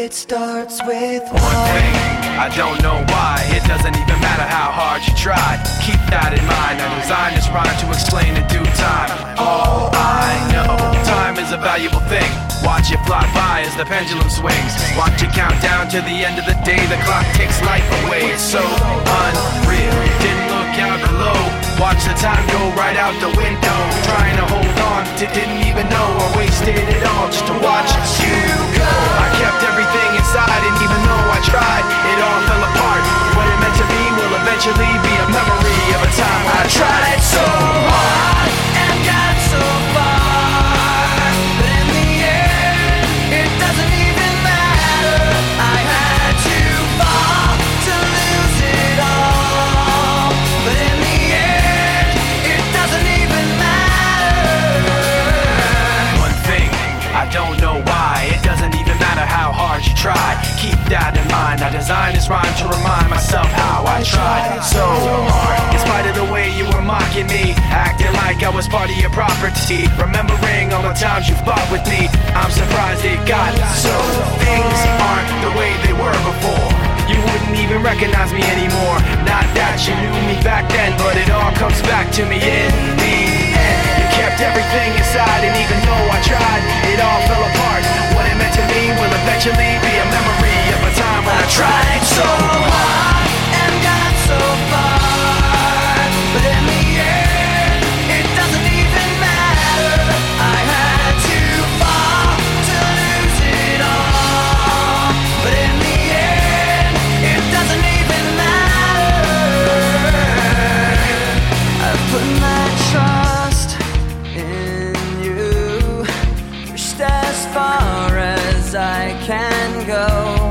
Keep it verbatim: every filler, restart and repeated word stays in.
It starts with One one thing, I don't know why. It doesn't even matter how hard you try. Keep that in mind. I designed this rhyme to explain in due time. All I know, time is a valuable thing. Watch it fly by as the pendulum swings. Watch it count down to the end of the day. The clock takes life away. It's so unreal. Didn't look out below. Watch the time go right out the window. Trying to hold on to didn't even know I wasted it all just to watch you go. I kept everything inside, and even though I tried, it all fell apart. What it meant to be will eventually be a memory of a time I tried so hard and got so far, but in the end, it doesn't even matter. I had to fall to lose it all, but in the end, it doesn't even matter. One thing, I don't know why. It doesn't even matter how hard you try. Keep that in mind. I designed this rhyme to remind myself how I tried so hard. In spite of the way you were mocking me, acting like I was part of your property, remembering all the times you fought with me, I'm surprised it got so. Things aren't the way they were before. You wouldn't even recognize me anymore. Not that you knew me back then, but it all comes back to me in the end. You kept everything inside, and even though I tried, it all fell apart. What it meant to me will eventually be a memory of a time when I tried so hard and got so far, but in the end, it doesn't even matter. I had to fall to lose it all, but in the end, it doesn't even matter. I've put my trust in you, pushed as far as I can go.